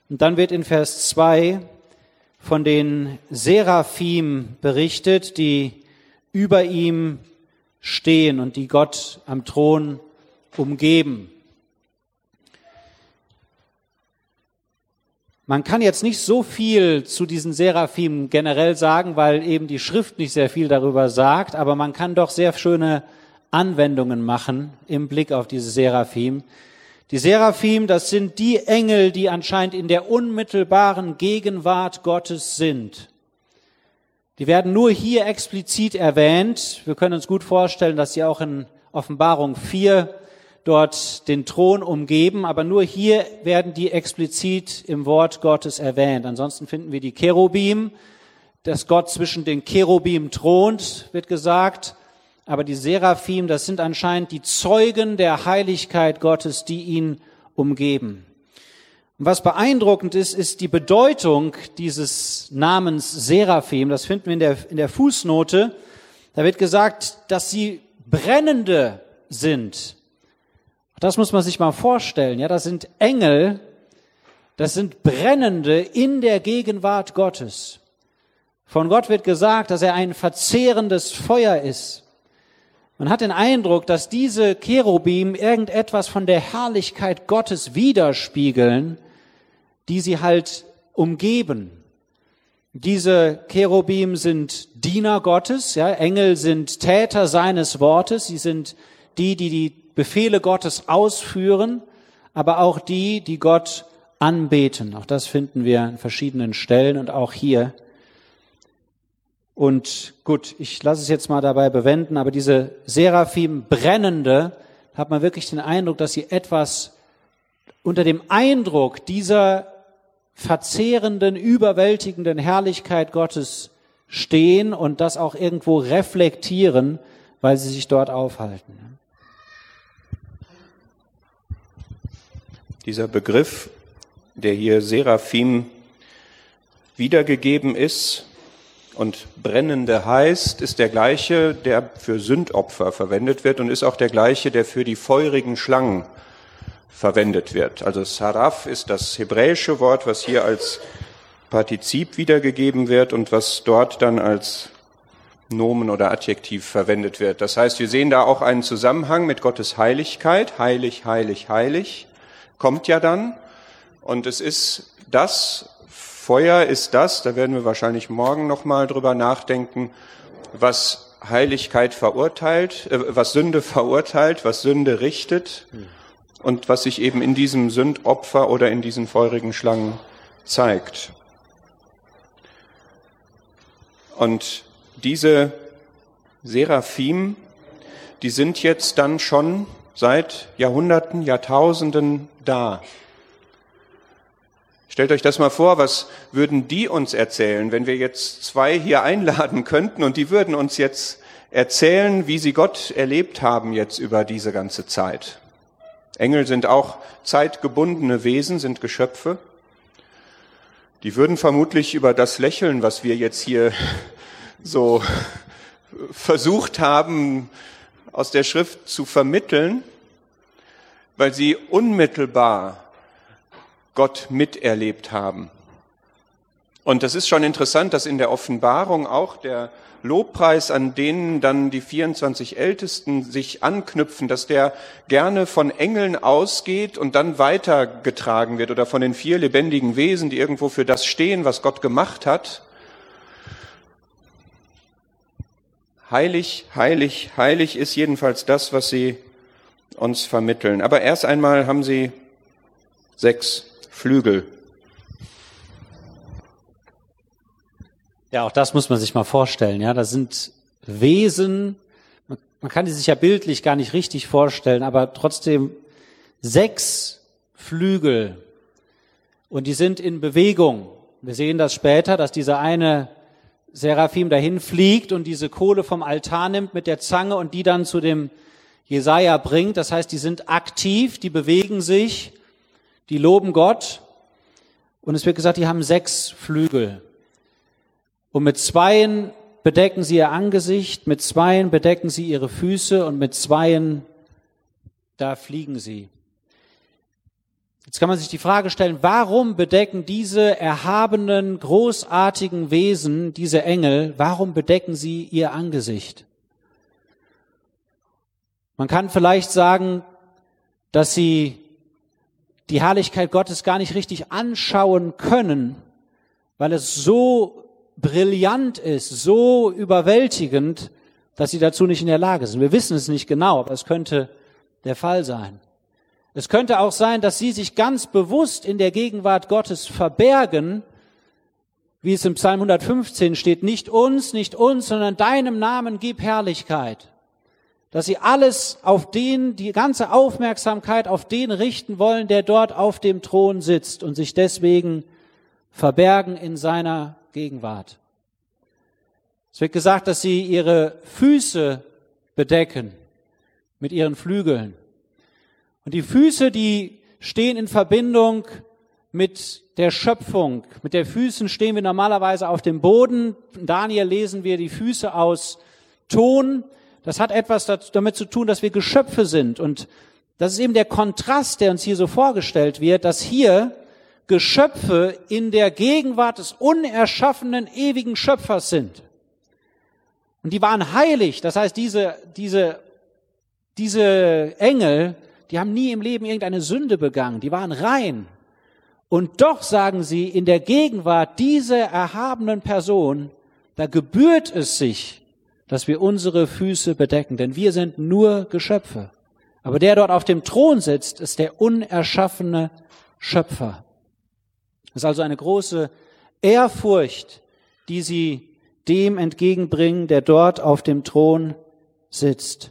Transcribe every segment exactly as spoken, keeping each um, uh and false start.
Und dann wird in Vers zwei von den Seraphim berichtet, die über ihm stehen und die Gott am Thron umgeben. Man kann jetzt nicht so viel zu diesen Seraphim generell sagen, weil eben die Schrift nicht sehr viel darüber sagt, aber man kann doch sehr schöne Anwendungen machen im Blick auf diese Seraphim. Die Seraphim, das sind die Engel, die anscheinend in der unmittelbaren Gegenwart Gottes sind. Die werden nur hier explizit erwähnt. Wir können uns gut vorstellen, dass sie auch in Offenbarung vier dort den Thron umgeben, aber nur hier werden die explizit im Wort Gottes erwähnt. Ansonsten finden wir die Cherubim, dass Gott zwischen den Cherubim thront, wird gesagt. Aber die Seraphim, das sind anscheinend die Zeugen der Heiligkeit Gottes, die ihn umgeben. Und was beeindruckend ist, ist die Bedeutung dieses Namens Seraphim. Das finden wir in der, in der Fußnote. Da wird gesagt, dass sie Brennende sind. Das muss man sich mal vorstellen. Ja, das sind Engel, das sind Brennende in der Gegenwart Gottes. Von Gott wird gesagt, dass er ein verzehrendes Feuer ist. Man hat den Eindruck, dass diese Cherubim irgendetwas von der Herrlichkeit Gottes widerspiegeln, die sie halt umgeben. Diese Cherubim sind Diener Gottes, ja, Engel sind Täter seines Wortes, sie sind die, die die Befehle Gottes ausführen, aber auch die, die Gott anbeten. Auch das finden wir an verschiedenen Stellen und auch hier. Und gut, ich lasse es jetzt mal dabei bewenden, aber diese Seraphim brennende, hat man wirklich den Eindruck, dass sie etwas unter dem Eindruck dieser verzehrenden, überwältigenden Herrlichkeit Gottes stehen und das auch irgendwo reflektieren, weil sie sich dort aufhalten. Dieser Begriff, der hier Seraphim wiedergegeben ist und brennende heißt, ist der gleiche, der für Sündopfer verwendet wird und ist auch der gleiche, der für die feurigen Schlangen verwendet wird. Also Saraf ist das hebräische Wort, was hier als Partizip wiedergegeben wird und was dort dann als Nomen oder Adjektiv verwendet wird. Das heißt, wir sehen da auch einen Zusammenhang mit Gottes Heiligkeit. Heilig, heilig, heilig kommt ja dann. Und es ist das, Feuer ist das, da werden wir wahrscheinlich morgen nochmal drüber nachdenken, was Heiligkeit verurteilt, äh, was Sünde verurteilt, was Sünde richtet und was sich eben in diesem Sündopfer oder in diesen feurigen Schlangen zeigt. Und diese Seraphim, die sind jetzt dann schon seit Jahrhunderten, Jahrtausenden da. Stellt euch das mal vor, was würden die uns erzählen, wenn wir jetzt zwei hier einladen könnten und die würden uns jetzt erzählen, wie sie Gott erlebt haben jetzt über diese ganze Zeit. Engel sind auch zeitgebundene Wesen, sind Geschöpfe. Die würden vermutlich über das lächeln, was wir jetzt hier so versucht haben, aus der Schrift zu vermitteln, weil sie unmittelbar Gott miterlebt haben. Und das ist schon interessant, dass in der Offenbarung auch der Lobpreis, an denen dann die vierundzwanzig Ältesten sich anknüpfen, dass der gerne von Engeln ausgeht und dann weitergetragen wird oder von den vier lebendigen Wesen, die irgendwo für das stehen, was Gott gemacht hat. Heilig, heilig, heilig ist jedenfalls das, was sie uns vermitteln. Aber erst einmal haben sie sechs Flügel. Ja, auch das muss man sich mal vorstellen. Ja, das sind Wesen, man, man kann die sich ja bildlich gar nicht richtig vorstellen, aber trotzdem sechs Flügel und die sind in Bewegung. Wir sehen das später, dass dieser eine Seraphim dahin fliegt und diese Kohle vom Altar nimmt mit der Zange und die dann zu dem Jesaja bringt. Das heißt, die sind aktiv, die bewegen sich, die loben Gott. Und es wird gesagt, die haben sechs Flügel. Und mit zweien bedecken sie ihr Angesicht, mit zweien bedecken sie ihre Füße und mit zweien, da fliegen sie. Jetzt kann man sich die Frage stellen, warum bedecken diese erhabenen, großartigen Wesen, diese Engel, warum bedecken sie ihr Angesicht? Man kann vielleicht sagen, dass sie die Herrlichkeit Gottes gar nicht richtig anschauen können, weil es so brillant ist, so überwältigend, dass sie dazu nicht in der Lage sind. Wir wissen es nicht genau, aber es könnte der Fall sein. Es könnte auch sein, dass sie sich ganz bewusst in der Gegenwart Gottes verbergen, wie es im Psalm hundertfünfzehn steht, nicht uns, nicht uns, sondern deinem Namen gib Herrlichkeit. Dass sie alles auf den, die ganze Aufmerksamkeit auf den richten wollen, der dort auf dem Thron sitzt und sich deswegen verbergen in seiner Gegenwart. Es wird gesagt, dass sie ihre Füße bedecken mit ihren Flügeln. Und die Füße, die stehen in Verbindung mit der Schöpfung. Mit den Füßen stehen wir normalerweise auf dem Boden. In Daniel lesen wir die Füße aus Ton. Das hat etwas damit zu tun, dass wir Geschöpfe sind. Und das ist eben der Kontrast, der uns hier so vorgestellt wird, dass hier Geschöpfe in der Gegenwart des unerschaffenen, ewigen Schöpfers sind. Und die waren heilig. Das heißt, diese, diese, diese Engel, die haben nie im Leben irgendeine Sünde begangen. Die waren rein. Und doch sagen sie, in der Gegenwart dieser erhabenen Person, da gebührt es sich, dass wir unsere Füße bedecken, denn wir sind nur Geschöpfe. Aber der dort auf dem Thron sitzt, ist der unerschaffene Schöpfer. Das ist also eine große Ehrfurcht, die sie dem entgegenbringen, der dort auf dem Thron sitzt.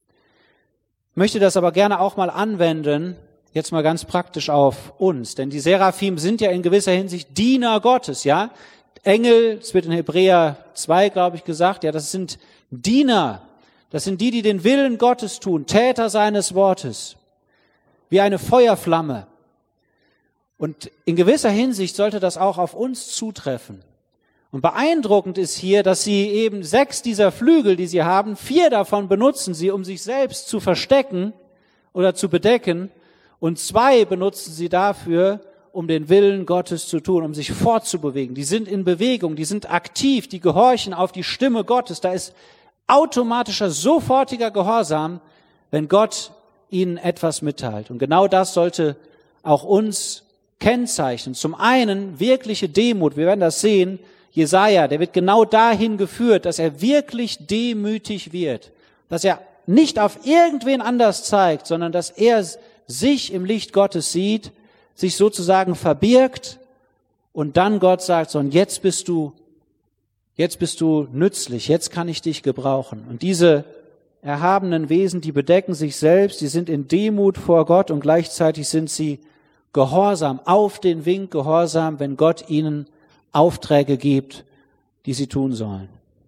Ich möchte das aber gerne auch mal anwenden, jetzt mal ganz praktisch auf uns, denn die Seraphim sind ja in gewisser Hinsicht Diener Gottes, ja? Engel, es wird in Hebräer zwei, glaube ich, gesagt, ja, das sind Diener, das sind die, die den Willen Gottes tun, Täter seines Wortes, wie eine Feuerflamme. Und in gewisser Hinsicht sollte das auch auf uns zutreffen. Und beeindruckend ist hier, dass sie eben sechs dieser Flügel, die sie haben, vier davon benutzen sie, um sich selbst zu verstecken oder zu bedecken, und zwei benutzen sie dafür, um den Willen Gottes zu tun, um sich fortzubewegen. Die sind in Bewegung, die sind aktiv, die gehorchen auf die Stimme Gottes. Da ist automatischer, sofortiger Gehorsam, wenn Gott ihnen etwas mitteilt. Und genau das sollte auch uns kennzeichnen. Zum einen wirkliche Demut, wir werden das sehen. Jesaja, der wird genau dahin geführt, dass er wirklich demütig wird. Dass er nicht auf irgendwen anders zeigt, sondern dass er sich im Licht Gottes sieht, sich sozusagen verbirgt und dann Gott sagt, so, und jetzt bist du, jetzt bist du nützlich, jetzt kann ich dich gebrauchen. Und diese erhabenen Wesen, die bedecken sich selbst, die sind in Demut vor Gott und gleichzeitig sind sie gehorsam, auf den Wink gehorsam, wenn Gott ihnen Aufträge gibt, die sie tun sollen.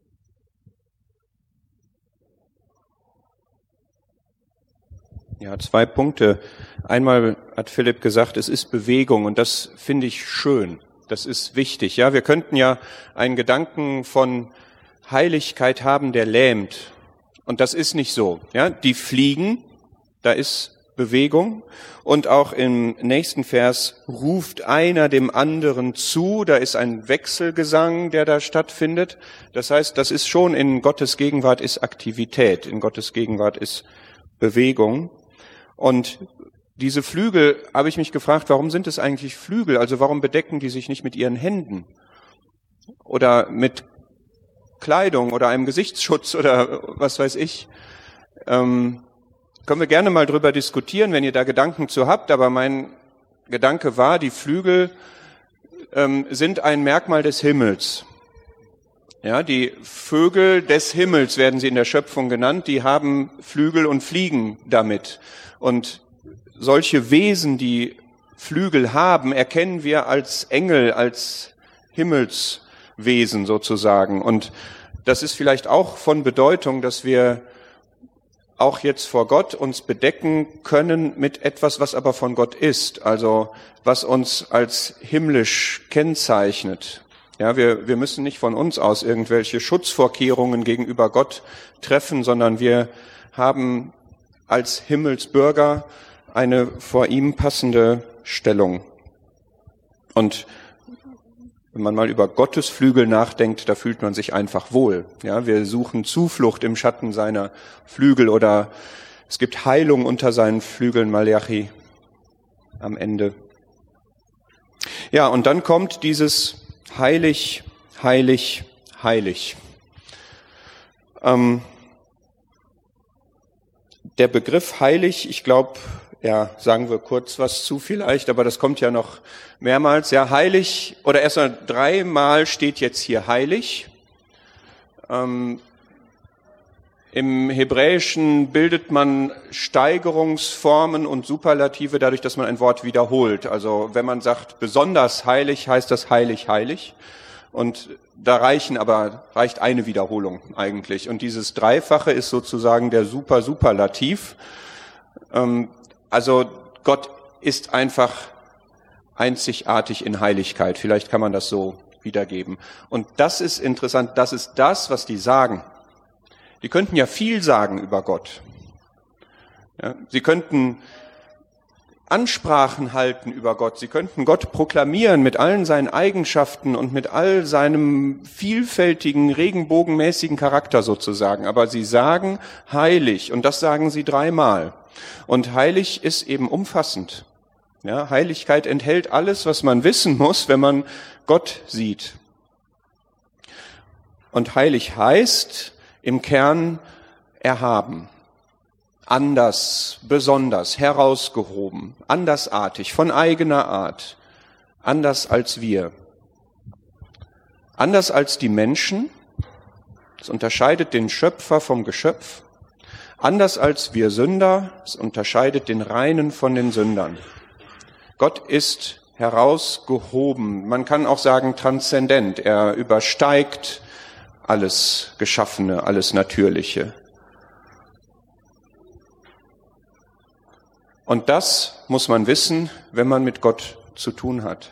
Ja, zwei Punkte. Einmal hat Philipp gesagt, es ist Bewegung und das finde ich schön. Das ist wichtig. Ja, wir könnten ja einen Gedanken von Heiligkeit haben, der lähmt. Und das ist nicht so. Ja, die fliegen, da ist Bewegung. Und auch im nächsten Vers ruft einer dem anderen zu. Da ist ein Wechselgesang, der da stattfindet. Das heißt, das ist schon in Gottes Gegenwart ist Aktivität. In Gottes Gegenwart ist Bewegung. Und diese Flügel, habe ich mich gefragt, warum sind es eigentlich Flügel? Also warum bedecken die sich nicht mit ihren Händen? Oder mit Kleidung oder einem Gesichtsschutz oder was weiß ich? Ähm, können wir gerne mal drüber diskutieren, wenn ihr da Gedanken zu habt. Aber mein Gedanke war, die Flügel ähm, sind ein Merkmal des Himmels. Ja, die Vögel des Himmels werden sie in der Schöpfung genannt. Die haben Flügel und fliegen damit. Und solche Wesen, die Flügel haben, erkennen wir als Engel, als Himmelswesen sozusagen. Und das ist vielleicht auch von Bedeutung, dass wir auch jetzt vor Gott uns bedecken können mit etwas, was aber von Gott ist, also was uns als himmlisch kennzeichnet. Ja, wir, wir müssen nicht von uns aus irgendwelche Schutzvorkehrungen gegenüber Gott treffen, sondern wir haben als Himmelsbürger eine vor ihm passende Stellung. Und wenn man mal über Gottes Flügel nachdenkt, da fühlt man sich einfach wohl. Ja, wir suchen Zuflucht im Schatten seiner Flügel oder es gibt Heilung unter seinen Flügeln, Malachi am Ende. Ja, und dann kommt dieses heilig, heilig, heilig. Ähm, der Begriff heilig, ich glaube, ja, sagen wir kurz was zu vielleicht, aber das kommt ja noch mehrmals. Ja, heilig, oder erst mal dreimal steht jetzt hier heilig. Ähm, Im Hebräischen bildet man Steigerungsformen und Superlative dadurch, dass man ein Wort wiederholt. Also wenn man sagt besonders heilig, heißt das heilig, heilig. Und da reichen aber, reicht eine Wiederholung eigentlich. Und dieses Dreifache ist sozusagen der Super Superlativ. Ähm, Also Gott ist einfach einzigartig in Heiligkeit. Vielleicht kann man das so wiedergeben. Und das ist interessant, das ist das, was die sagen. Die könnten ja viel sagen über Gott. Ja, sie könnten Ansprachen halten über Gott. Sie könnten Gott proklamieren mit allen seinen Eigenschaften und mit all seinem vielfältigen, regenbogenmäßigen Charakter sozusagen. Aber sie sagen heilig und das sagen sie dreimal. Und heilig ist eben umfassend. Ja, Heiligkeit enthält alles, was man wissen muss, wenn man Gott sieht. Und heilig heißt im Kern erhaben, anders, besonders, herausgehoben, andersartig, von eigener Art, anders als wir. Anders als die Menschen, das unterscheidet den Schöpfer vom Geschöpf. Anders als wir Sünder, es unterscheidet den Reinen von den Sündern. Gott ist herausgehoben, man kann auch sagen transzendent, er übersteigt alles Geschaffene, alles Natürliche. Und das muss man wissen, wenn man mit Gott zu tun hat.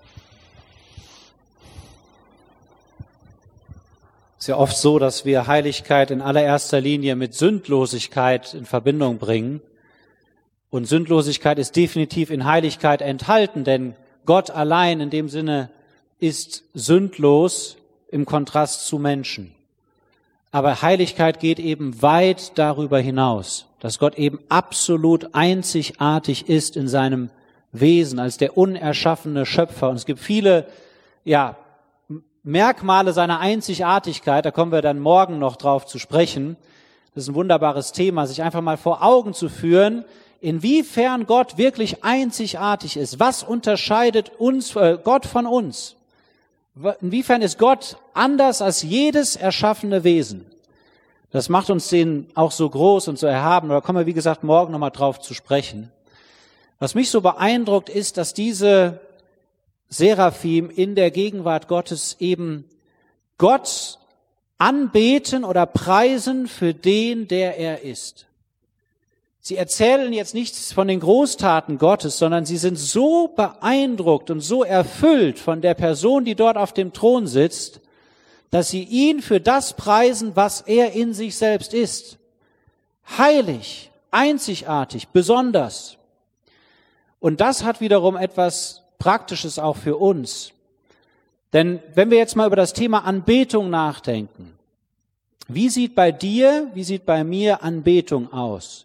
Es ist ja oft so, dass wir Heiligkeit in allererster Linie mit Sündlosigkeit in Verbindung bringen. Und Sündlosigkeit ist definitiv in Heiligkeit enthalten, denn Gott allein in dem Sinne ist sündlos im Kontrast zu Menschen. Aber Heiligkeit geht eben weit darüber hinaus, dass Gott eben absolut einzigartig ist in seinem Wesen als der unerschaffene Schöpfer. Und es gibt viele, ja, Merkmale seiner Einzigartigkeit, da kommen wir dann morgen noch drauf zu sprechen. Das ist ein wunderbares Thema, sich einfach mal vor Augen zu führen, inwiefern Gott wirklich einzigartig ist. Was unterscheidet uns, äh, Gott von uns? Inwiefern ist Gott anders als jedes erschaffene Wesen? Das macht uns den auch so groß und so erhaben. Da kommen wir, wie gesagt, morgen nochmal drauf zu sprechen. Was mich so beeindruckt, ist, dass diese Seraphim in der Gegenwart Gottes eben Gott anbeten oder preisen für den, der er ist. Sie erzählen jetzt nichts von den Großtaten Gottes, sondern sie sind so beeindruckt und so erfüllt von der Person, die dort auf dem Thron sitzt, dass sie ihn für das preisen, was er in sich selbst ist. Heilig, einzigartig, besonders. Und das hat wiederum etwas Praktisches auch für uns. Denn wenn wir jetzt mal über das Thema Anbetung nachdenken, wie sieht bei dir, wie sieht bei mir Anbetung aus?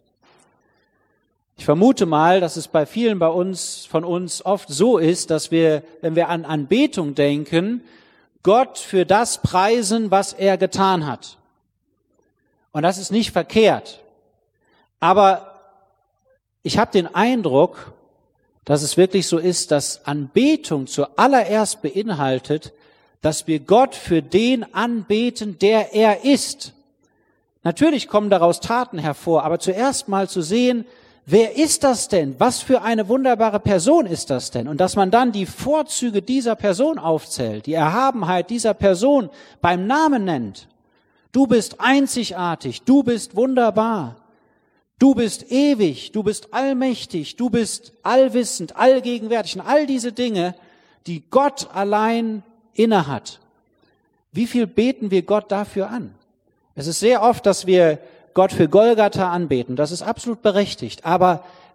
Ich vermute mal, dass es bei vielen bei uns, von uns oft so ist, dass wir, wenn wir an Anbetung denken, Gott für das preisen, was er getan hat. Und das ist nicht verkehrt. Aber ich habe den Eindruck, dass es wirklich so ist, dass Anbetung zuallererst beinhaltet, dass wir Gott für den anbeten, der er ist. Natürlich kommen daraus Taten hervor, aber zuerst mal zu sehen, wer ist das denn? Was für eine wunderbare Person ist das denn? Und dass man dann die Vorzüge dieser Person aufzählt, die Erhabenheit dieser Person beim Namen nennt. Du bist einzigartig, du bist wunderbar, du bist ewig, du bist allmächtig, du bist allwissend, allgegenwärtig. Und all diese Dinge, die Gott allein innehat. Wie viel beten wir Gott dafür an? Es ist sehr oft, dass wir Gott für Golgatha anbeten. Das ist absolut berechtigt. Aber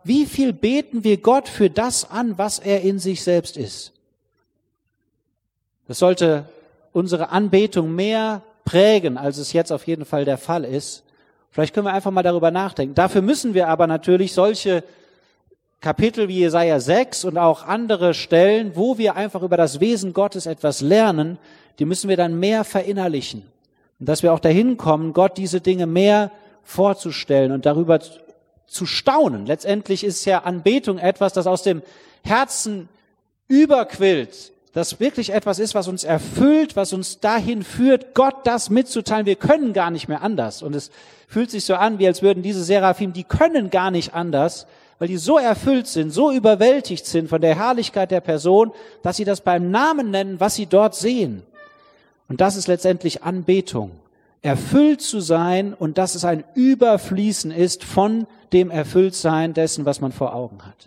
wie viel beten wir Gott für das an, was er in sich selbst ist? Das sollte unsere Anbetung mehr prägen, als es jetzt auf jeden Fall der Fall ist. Vielleicht können wir einfach mal darüber nachdenken. Dafür müssen wir aber natürlich solche Kapitel wie Jesaja sechs und auch andere Stellen, wo wir einfach über das Wesen Gottes etwas lernen, die müssen wir dann mehr verinnerlichen. Und dass wir auch dahin kommen, Gott diese Dinge mehr vorzustellen und darüber zu staunen. Letztendlich ist ja Anbetung etwas, das aus dem Herzen überquillt, das wirklich etwas ist, was uns erfüllt, was uns dahin führt, Gott das mitzuteilen. Wir können gar nicht mehr anders. Und es fühlt sich so an, wie als würden diese Seraphim, die können gar nicht anders, weil die so erfüllt sind, so überwältigt sind von der Herrlichkeit der Person, dass sie das beim Namen nennen, was sie dort sehen. Und das ist letztendlich Anbetung. Erfüllt zu sein und dass es ein Überfließen ist von dem Erfülltsein dessen, was man vor Augen hat.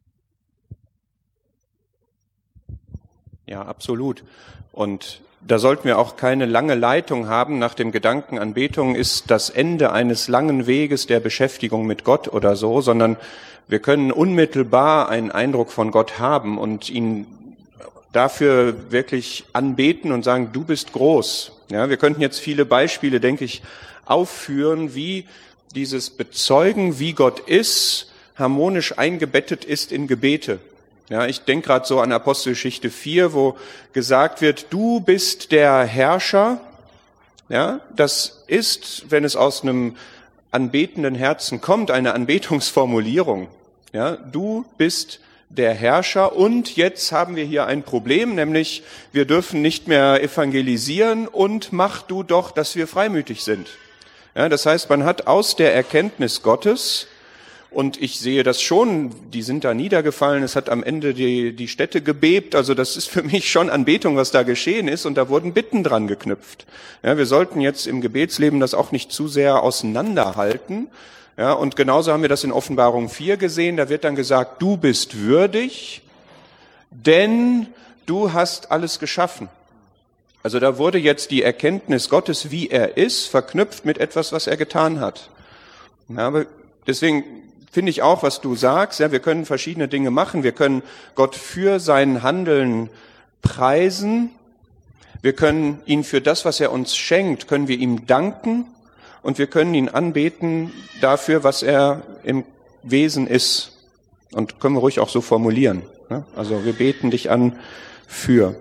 Ja, absolut. Und da sollten wir auch keine lange Leitung haben nach dem Gedanken, Anbetung ist das Ende eines langen Weges der Beschäftigung mit Gott oder so, sondern wir können unmittelbar einen Eindruck von Gott haben und ihn dafür wirklich anbeten und sagen, du bist groß. Ja, wir könnten jetzt viele Beispiele, denke ich, aufführen, wie dieses Bezeugen, wie Gott ist, harmonisch eingebettet ist in Gebete. Ja, ich denke gerade so an Apostelgeschichte vier, wo gesagt wird, du bist der Herrscher. Ja, das ist, wenn es aus einem anbetenden Herzen kommt, eine Anbetungsformulierung. Ja, du bist der Herrscher und jetzt haben wir hier ein Problem, nämlich wir dürfen nicht mehr evangelisieren und mach du doch, dass wir freimütig sind. Ja, das heißt, man hat aus der Erkenntnis Gottes, und ich sehe das schon, die sind da niedergefallen, es hat am Ende die, die Städte gebebt, also das ist für mich schon Anbetung, was da geschehen ist, und da wurden Bitten dran geknüpft. Ja, wir sollten jetzt im Gebetsleben das auch nicht zu sehr auseinanderhalten. Ja, und genauso haben wir das in Offenbarung vier gesehen, da wird dann gesagt, du bist würdig, denn du hast alles geschaffen. Also da wurde jetzt die Erkenntnis Gottes, wie er ist, verknüpft mit etwas, was er getan hat. Ja, aber deswegen finde ich auch, was du sagst, ja, wir können verschiedene Dinge machen. Wir können Gott für sein Handeln preisen. Wir können ihn für das, was er uns schenkt, können wir ihm danken. Und wir können ihn anbeten dafür, was er im Wesen ist. Und können wir ruhig auch so formulieren. Ja? Also wir beten dich an für.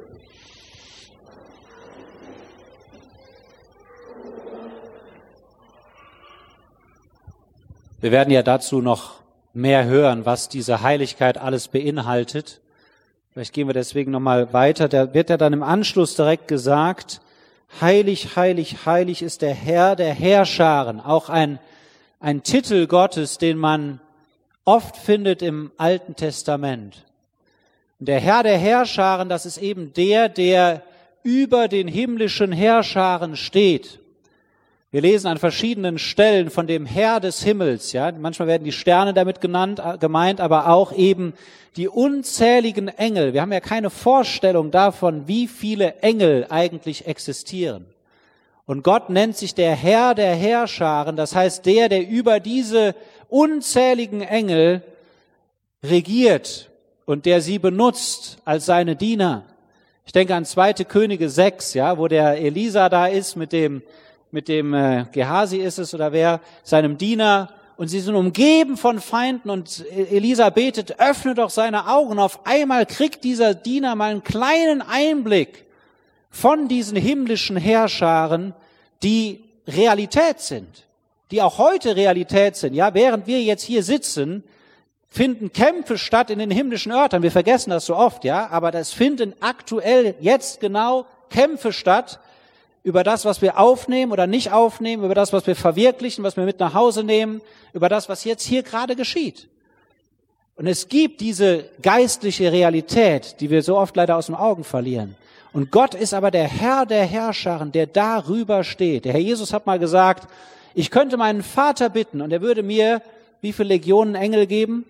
Wir werden ja dazu noch mehr hören, was diese Heiligkeit alles beinhaltet. Vielleicht gehen wir deswegen nochmal weiter. Da wird ja dann im Anschluss direkt gesagt, heilig, heilig, heilig ist der Herr der Heerscharen. Auch ein, ein Titel Gottes, den man oft findet im Alten Testament. Und der Herr der Heerscharen, das ist eben der, der über den himmlischen Heerscharen steht. Wir lesen an verschiedenen Stellen von dem Herr des Himmels, ja. Manchmal werden die Sterne damit genannt, gemeint, aber auch eben die unzähligen Engel. Wir haben ja keine Vorstellung davon, wie viele Engel eigentlich existieren. Und Gott nennt sich der Herr der Heerscharen, das heißt der, der über diese unzähligen Engel regiert und der sie benutzt als seine Diener. Ich denke an zweite Könige sechs, ja, wo der Elisa da ist mit dem mit dem äh, Gehasi ist es oder wer, seinem Diener, und sie sind umgeben von Feinden und Elisa betet, öffne doch seine Augen. Auf einmal kriegt dieser Diener mal einen kleinen Einblick von diesen himmlischen Heerscharen, die Realität sind, die auch heute Realität sind. Ja, während wir jetzt hier sitzen, finden Kämpfe statt in den himmlischen Örtern. Wir vergessen das so oft, ja, aber das finden aktuell jetzt genau Kämpfe statt, über das, was wir aufnehmen oder nicht aufnehmen, über das, was wir verwirklichen, was wir mit nach Hause nehmen, über das, was jetzt hier gerade geschieht. Und es gibt diese geistliche Realität, die wir so oft leider aus den Augen verlieren. Und Gott ist aber der Herr der Herrscharen, der darüber steht. Der Herr Jesus hat mal gesagt, ich könnte meinen Vater bitten und er würde mir wie viele Legionen Engel geben?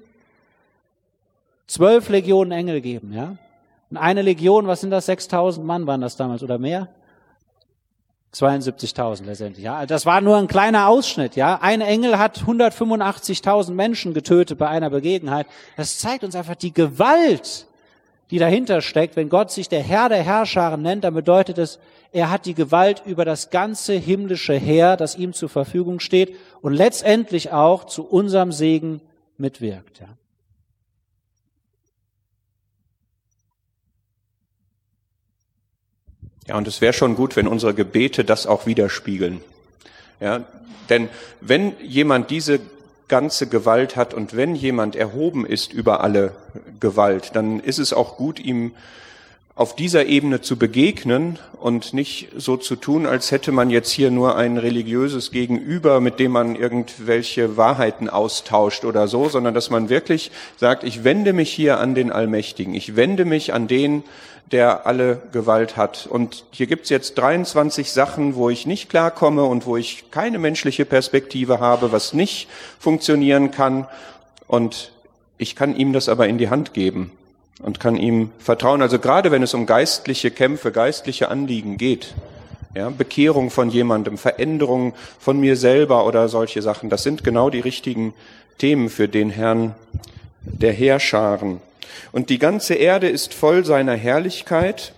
Zwölf Legionen Engel geben, ja? Und eine Legion, was sind das? Sechstausend Mann waren das damals oder mehr? zweiundsiebzigtausend letztendlich, ja. Das war nur ein kleiner Ausschnitt, ja. Ein Engel hat hundertfünfundachtzigtausend Menschen getötet bei einer Begebenheit. Das zeigt uns einfach die Gewalt, die dahinter steckt. Wenn Gott sich der Herr der Herrscharen nennt, dann bedeutet es, er hat die Gewalt über das ganze himmlische Heer, das ihm zur Verfügung steht und letztendlich auch zu unserem Segen mitwirkt, ja. Ja, und es wäre schon gut, wenn unsere Gebete das auch widerspiegeln. Ja, denn wenn jemand diese ganze Gewalt hat und wenn jemand erhoben ist über alle Gewalt, dann ist es auch gut, ihm auf dieser Ebene zu begegnen und nicht so zu tun, als hätte man jetzt hier nur ein religiöses Gegenüber, mit dem man irgendwelche Wahrheiten austauscht oder so, sondern dass man wirklich sagt, ich wende mich hier an den Allmächtigen, ich wende mich an den, der alle Gewalt hat. Und hier gibt's jetzt dreiundzwanzig Sachen, wo ich nicht klarkomme und wo ich keine menschliche Perspektive habe, was nicht funktionieren kann. Und ich kann ihm das aber in die Hand geben und kann ihm vertrauen. Also gerade wenn es um geistliche Kämpfe, geistliche Anliegen geht, ja, Bekehrung von jemandem, Veränderung von mir selber oder solche Sachen, das sind genau die richtigen Themen für den Herrn der Heerscharen. Und die ganze Erde ist voll seiner Herrlichkeit.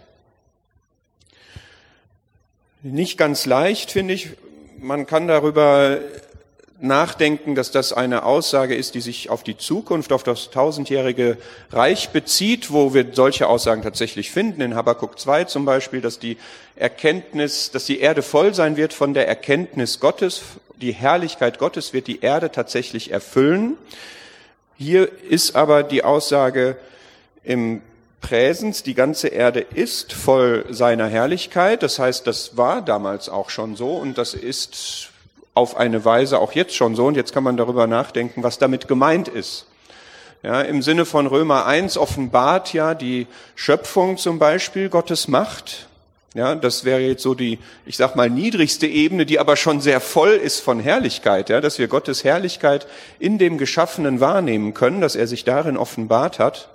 Nicht ganz leicht, finde ich. Man kann darüber nachdenken, dass das eine Aussage ist, die sich auf die Zukunft, auf das tausendjährige Reich bezieht, wo wir solche Aussagen tatsächlich finden. In Habakuk zwei zum Beispiel, dass die Erkenntnis, dass die Erde voll sein wird von der Erkenntnis Gottes. Die Herrlichkeit Gottes wird die Erde tatsächlich erfüllen. Hier ist aber die Aussage im Präsens, die ganze Erde ist voll seiner Herrlichkeit. Das heißt, das war damals auch schon so und das ist auf eine Weise auch jetzt schon so. Und jetzt kann man darüber nachdenken, was damit gemeint ist. Ja, im Sinne von Römer eins offenbart ja die Schöpfung zum Beispiel Gottes Macht. Ja, das wäre jetzt so die, ich sag mal, niedrigste Ebene, die aber schon sehr voll ist von Herrlichkeit, ja, dass wir Gottes Herrlichkeit in dem Geschaffenen wahrnehmen können, dass er sich darin offenbart hat.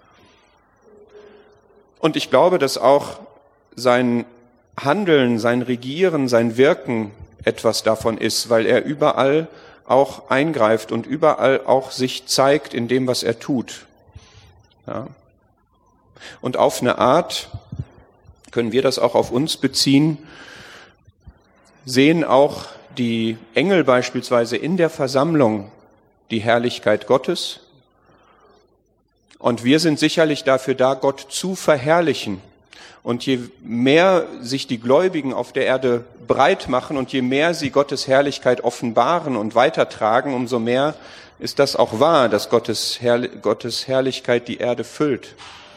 Und ich glaube, dass auch sein Handeln, sein Regieren, sein Wirken etwas davon ist, weil er überall auch eingreift und überall auch sich zeigt in dem, was er tut. Ja. Und auf eine Art können wir das auch auf uns beziehen, sehen auch die Engel beispielsweise in der Versammlung die Herrlichkeit Gottes. Und wir sind sicherlich dafür da, Gott zu verherrlichen. Und je mehr sich die Gläubigen auf der Erde breit machen und je mehr sie Gottes Herrlichkeit offenbaren und weitertragen, umso mehr ist das auch wahr, dass Gottes, Herr, Gottes Herrlichkeit die Erde füllt.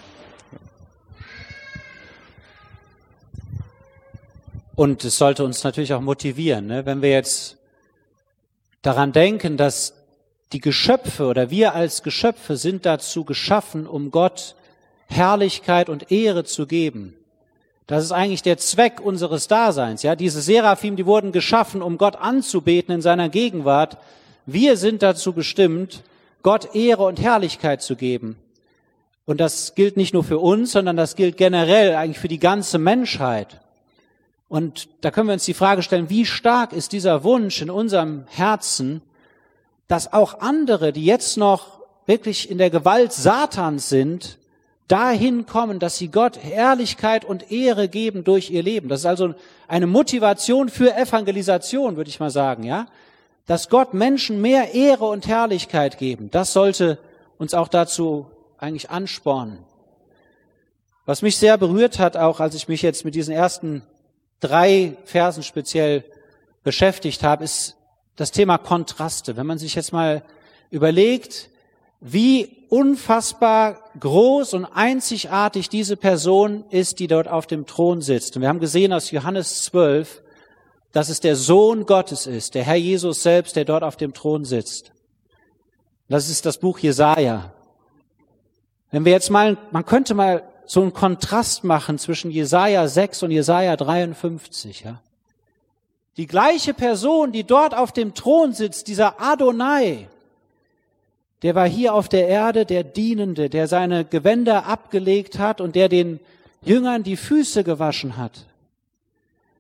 Und es sollte uns natürlich auch motivieren, ne? Wenn wir jetzt daran denken, dass die Geschöpfe oder wir als Geschöpfe sind dazu geschaffen, um Gott Herrlichkeit und Ehre zu geben. Das ist eigentlich der Zweck unseres Daseins. Ja, diese Seraphim, die wurden geschaffen, um Gott anzubeten in seiner Gegenwart. Wir sind dazu bestimmt, Gott Ehre und Herrlichkeit zu geben. Und das gilt nicht nur für uns, sondern das gilt generell eigentlich für die ganze Menschheit. Und da können wir uns die Frage stellen, wie stark ist dieser Wunsch in unserem Herzen, dass auch andere, die jetzt noch wirklich in der Gewalt Satans sind, dahin kommen, dass sie Gott Herrlichkeit und Ehre geben durch ihr Leben. Das ist also eine Motivation für Evangelisation, würde ich mal sagen, ja? Dass Gott Menschen mehr Ehre und Herrlichkeit geben. Das sollte uns auch dazu eigentlich anspornen. Was mich sehr berührt hat, auch als ich mich jetzt mit diesen ersten drei Versen speziell beschäftigt habe, ist das Thema Kontraste. Wenn man sich jetzt mal überlegt, wie unfassbar groß und einzigartig diese Person ist, die dort auf dem Thron sitzt. Und wir haben gesehen aus Johannes zwölf, dass es der Sohn Gottes ist, der Herr Jesus selbst, der dort auf dem Thron sitzt. Das ist das Buch Jesaja. Wenn wir jetzt mal, man könnte mal so einen Kontrast machen zwischen Jesaja sechs und Jesaja dreiundfünfzig, ja. Die gleiche Person, die dort auf dem Thron sitzt, dieser Adonai, der war hier auf der Erde der Dienende, der seine Gewänder abgelegt hat und der den Jüngern die Füße gewaschen hat.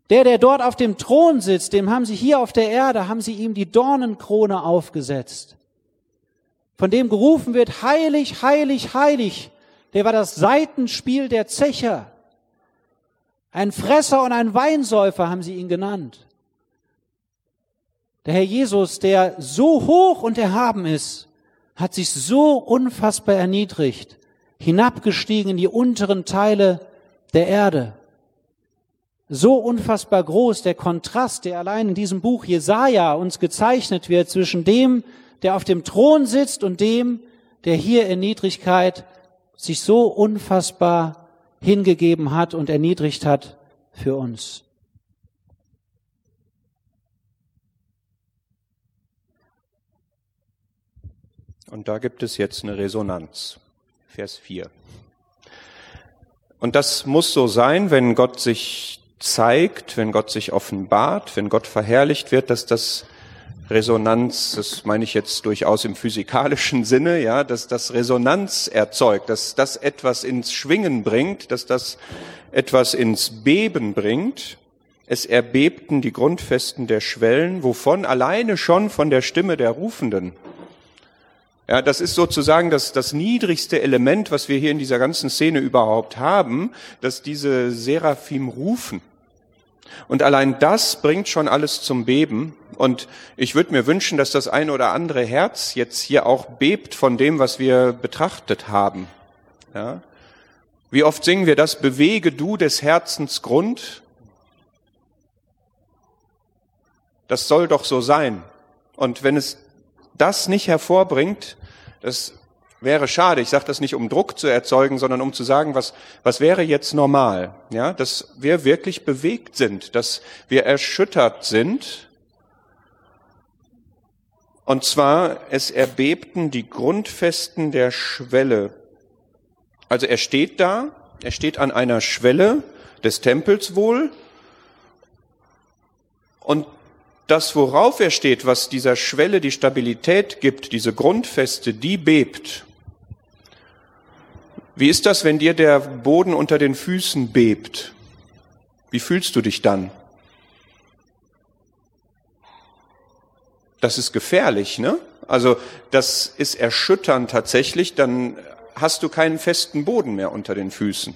Der, der dort auf dem Thron sitzt, dem haben sie hier auf der Erde, haben sie ihm die Dornenkrone aufgesetzt. Von dem gerufen wird, heilig, heilig, heilig. Der war das Saitenspiel der Zecher. Ein Fresser und ein Weinsäufer haben sie ihn genannt. Der Herr Jesus, der so hoch und erhaben ist, hat sich so unfassbar erniedrigt, hinabgestiegen in die unteren Teile der Erde. So unfassbar groß der Kontrast, der allein in diesem Buch Jesaja uns gezeichnet wird zwischen dem, der auf dem Thron sitzt und dem, der hier in Niedrigkeit sich so unfassbar hingegeben hat und erniedrigt hat für uns. Und da gibt es jetzt eine Resonanz. Vers vier. Und das muss so sein, wenn Gott sich zeigt, wenn Gott sich offenbart, wenn Gott verherrlicht wird, dass das Resonanz, das meine ich jetzt durchaus im physikalischen Sinne, ja, dass das Resonanz erzeugt, dass das etwas ins Schwingen bringt, dass das etwas ins Beben bringt. Es erbebten die Grundfesten der Schwellen, wovon alleine schon von der Stimme der Rufenden. Ja, das ist sozusagen das, das niedrigste Element, was wir hier in dieser ganzen Szene überhaupt haben, dass diese Seraphim rufen. Und allein das bringt schon alles zum Beben. Und ich würde mir wünschen, dass das ein oder andere Herz jetzt hier auch bebt von dem, was wir betrachtet haben. Ja? Wie oft singen wir das? Bewege du des Herzens Grund. Das soll doch so sein. Und wenn es das nicht hervorbringt, das wäre schade. Ich sage das nicht, um Druck zu erzeugen, sondern um zu sagen, was, was wäre jetzt normal? Ja, dass wir wirklich bewegt sind, dass wir erschüttert sind. Und zwar, es erbebten die Grundfesten der Schwelle. Also er steht da, er steht an einer Schwelle des Tempels wohl. Und das, worauf er steht, was dieser Schwelle die Stabilität gibt, diese Grundfeste, die bebt. Wie ist das, wenn dir der Boden unter den Füßen bebt? Wie fühlst du dich dann? Das ist gefährlich, ne? Also das ist erschütternd tatsächlich, dann hast du keinen festen Boden mehr unter den Füßen.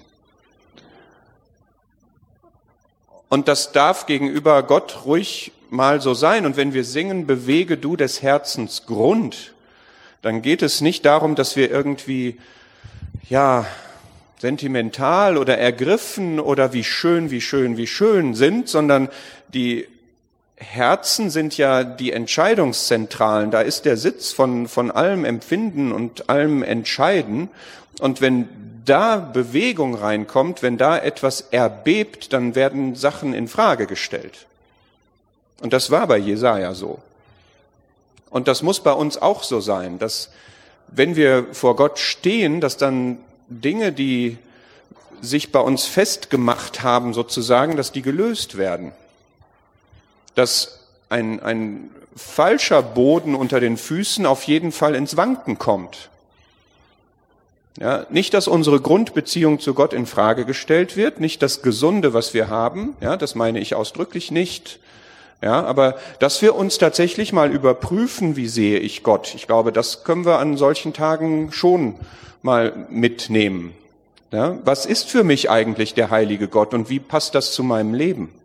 Und das darf gegenüber Gott ruhig mal so sein. Und wenn wir singen, bewege du des Herzens Grund, dann geht es nicht darum, dass wir irgendwie, ja, sentimental oder ergriffen oder wie schön, wie schön, wie schön sind, sondern die Herzen sind ja die Entscheidungszentralen. Da ist der Sitz von, von allem Empfinden und allem Entscheiden. Und wenn da Bewegung reinkommt, wenn da etwas erbebt, dann werden Sachen in Frage gestellt. Und das war bei Jesaja so. Und das muss bei uns auch so sein, dass wenn wir vor Gott stehen, dass dann Dinge, die sich bei uns festgemacht haben sozusagen, dass die gelöst werden. Dass ein, ein falscher Boden unter den Füßen auf jeden Fall ins Wanken kommt. Ja, nicht, dass unsere Grundbeziehung zu Gott in Frage gestellt wird, nicht das Gesunde, was wir haben, ja, das meine ich ausdrücklich nicht. Ja, aber dass wir uns tatsächlich mal überprüfen, wie sehe ich Gott. Ich glaube, das können wir an solchen Tagen schon mal mitnehmen. Ja, was ist für mich eigentlich der heilige Gott und wie passt das zu meinem Leben?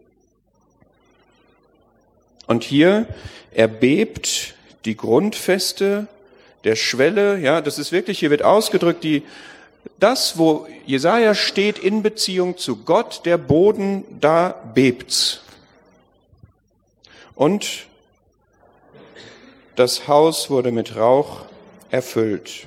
Und hier erbebt die Grundfeste der Schwelle, ja, das ist wirklich, hier wird ausgedrückt, die, das, wo Jesaja steht in Beziehung zu Gott, der Boden, da bebt's. Und das Haus wurde mit Rauch erfüllt.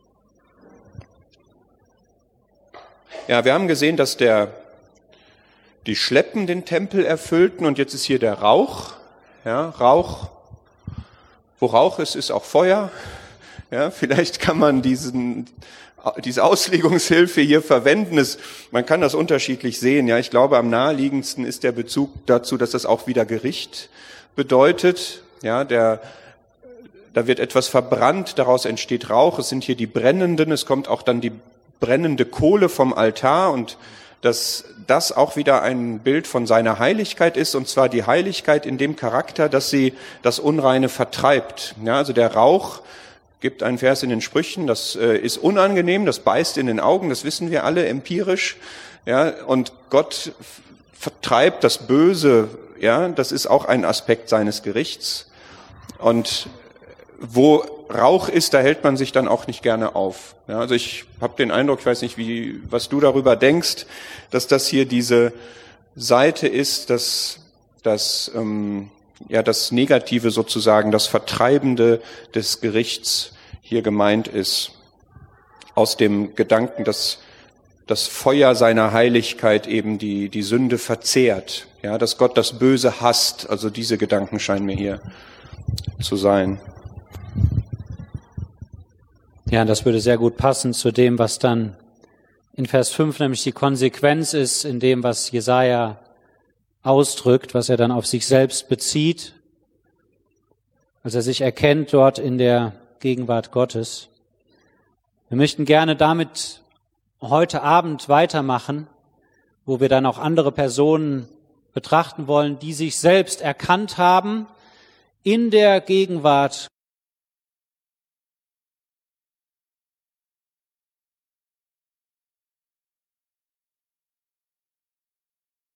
Ja, wir haben gesehen, dass der, die Schleppen den Tempel erfüllten und jetzt ist hier der Rauch. Ja, Rauch, wo Rauch ist, ist auch Feuer. Ja, vielleicht kann man diesen, diese Auslegungshilfe hier verwenden. Es, man kann das unterschiedlich sehen. Ja, ich glaube, am naheliegendsten ist der Bezug dazu, dass das auch wieder Gericht bedeutet. Ja, der, da wird etwas verbrannt, daraus entsteht Rauch. Es sind hier die Brennenden. Es kommt auch dann die brennende Kohle vom Altar und dass das auch wieder ein Bild von seiner Heiligkeit ist, und zwar die Heiligkeit in dem Charakter, dass sie das Unreine vertreibt. Ja, also der Rauch, gibt einen Vers in den Sprüchen, das äh, ist unangenehm, das beißt in den Augen, das wissen wir alle empirisch. Ja, und Gott vertreibt das Böse, ja, das ist auch ein Aspekt seines Gerichts. Und wo Rauch ist, da hält man sich dann auch nicht gerne auf. Ja, also ich habe den Eindruck, ich weiß nicht, wie, was du darüber denkst, dass das hier diese Seite ist, dass, dass ähm, ja das Negative sozusagen, das Vertreibende des Gerichts hier gemeint ist. Aus dem Gedanken, dass das Feuer seiner Heiligkeit eben die, die Sünde verzehrt. Ja, dass Gott das Böse hasst. Also diese Gedanken scheinen mir hier zu sein. Ja, das würde sehr gut passen zu dem, was dann in Vers fünf nämlich die Konsequenz ist, in dem, was Jesaja ausdrückt, was er dann auf sich selbst bezieht, als er sich erkennt dort in der Gegenwart Gottes. Wir möchten gerne damit heute Abend weitermachen, wo wir dann auch andere Personen betrachten wollen, die sich selbst erkannt haben in der Gegenwart